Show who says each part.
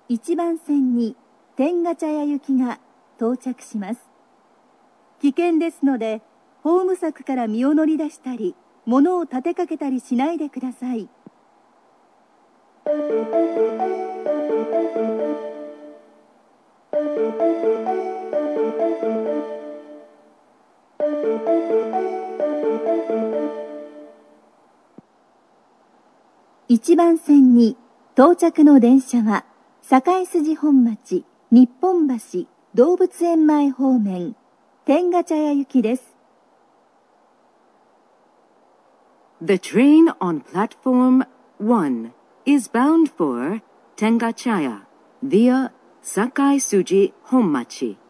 Speaker 1: 1番線に天下茶屋行きが到着します。危険ですので、ホーム柵から身を乗り出したり、物を立てかけたりしないでください。1番線に到着の電車は、堺筋本町、日本橋、動物園前方面、天下茶屋行きです。
Speaker 2: The train on platform 1 is bound for Tengachaya via Sakai Suji Honmachi.